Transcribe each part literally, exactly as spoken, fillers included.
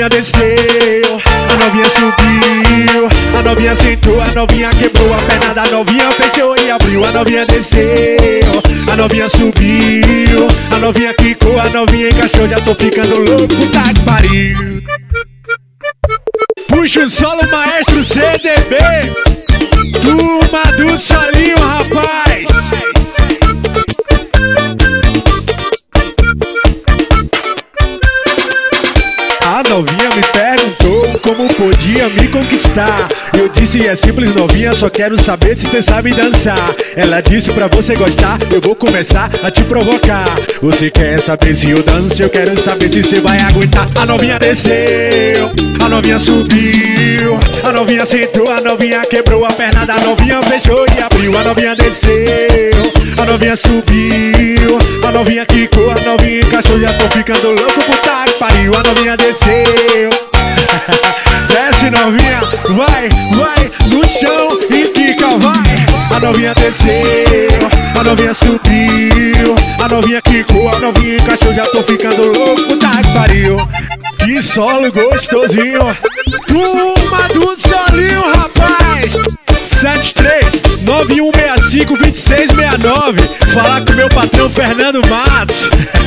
novinha desceu, a novinha subiu, a novinha sentou, a novinha quebrou a perna da novinha, fechou e abriu. A novinha desceu, a novinha subiu, a novinha quicou, a novinha encaixou. Já tô ficando louco, puta que pariu. Puxa o solo, maestro C D B, turma do solinho, rapaz. A novinha me perguntou como podia me conquistar. Eu disse é simples, novinha, só quero saber se cê sabe dançar. Ela disse pra você gostar, eu vou começar a te provocar. Você quer saber se eu danço, eu quero saber se cê vai aguentar. A novinha desceu, a novinha subiu, a novinha sentou, a novinha quebrou a perna da novinha, fechou e abriu. A novinha desceu, a novinha subiu, a novinha quicou, a novinha encaixou. Já tô ficando louco, puta que pariu. A novinha desceu, desce novinha, vai, vai no chão e quica, vai. A novinha desceu, a novinha subiu, a novinha quicou, a novinha encaixou. Já tô ficando louco, puta que pariu. Que solo gostosinho, turma do solinho, rapaz. Sete três nove um seis cinco dois seis seis nove. Falar com meu patrão Fernando Matos.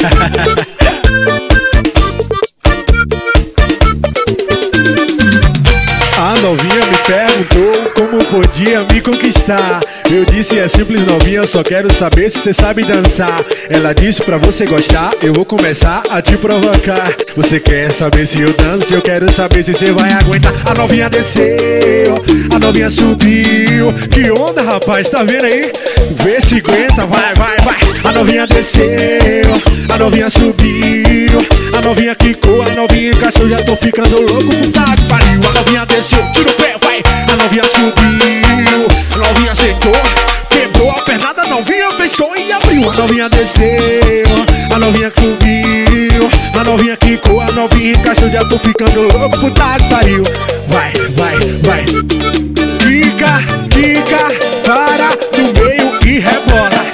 A novinha me perguntou como podia me conquistar. Eu disse é simples, novinha, só quero saber se cê sabe dançar. Ela disse pra você gostar, eu vou começar a te provocar. Você quer saber se eu danço, eu quero saber se cê vai aguentar. A novinha desceu, a novinha subiu. Que onda, rapaz, tá vendo aí? Vê se aguenta, vai, vai, vai. A novinha desceu, a novinha subiu, a novinha quicou, a novinha encaixou. Já tô ficando louco, puta que pariu. A novinha desceu, tira o pé, vai. A novinha subiu, a novinha sentou, quebrou a perna da novinha, fechou e abriu. A novinha desceu, a novinha subiu, a novinha quicou, a novinha encaixou. Já tô ficando louco, puta que pariu. Vai, vai, vai. Quica, quica, para no meio e rebola.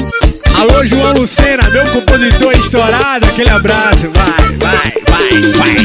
Alô, João Lucena, meu compositor estourado, aquele abraço. Vai, vai, vai, vai.